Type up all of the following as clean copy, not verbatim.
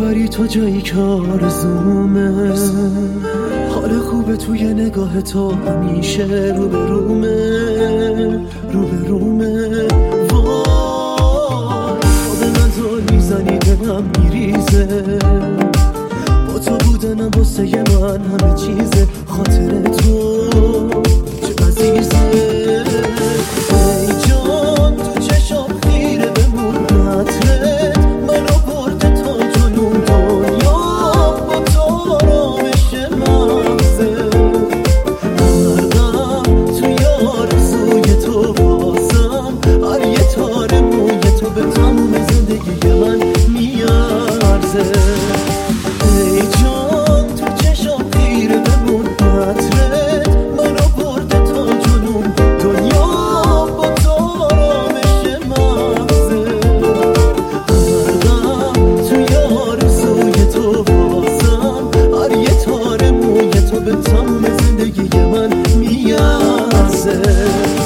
ببری تو جایی که آرزومه. حال خوبه توی نگاه تو همیشه روبرومه. وای خود من تو میزنی دلم میریزه. با تو بودنم واسه من همه چیزه. خاطر تو چه عزیزه. ای جان تو چشم خیره بمون نطرت منو برده تا جنون دنیا. با تو آرامش مغزه. غرقم توی آرزوی تو بازم. هر یه تار موی تو به تموم زندگی من میارزه. ای جان تو چشم خیره بمون نطرت منو برده تا جنون دنیا. با تو آرامش مغزه. غرقم توی آرزوی تو بازم. هر یه تار موی تو به تموم زندگی من میارزه.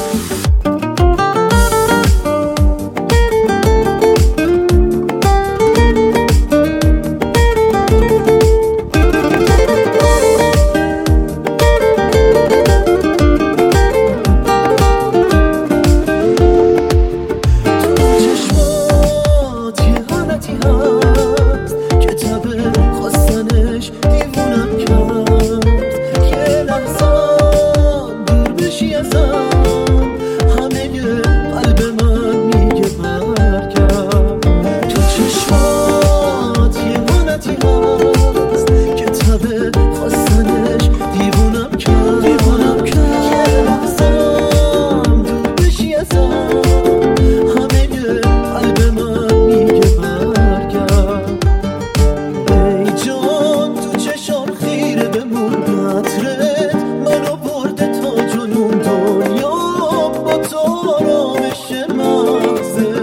منو برده تا جنون دنیا. با تو آرامش مغزه.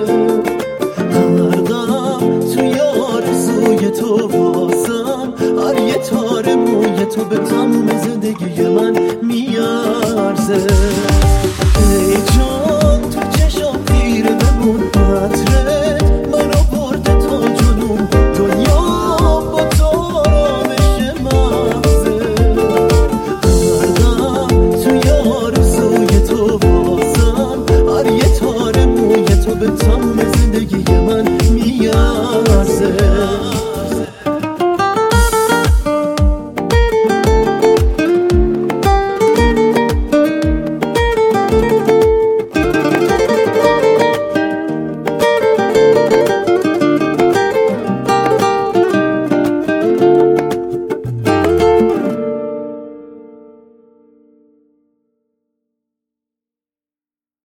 غرقم توی آرزوی تو بازم. هر یه تار موی تو به تموم زندگی من میارزه.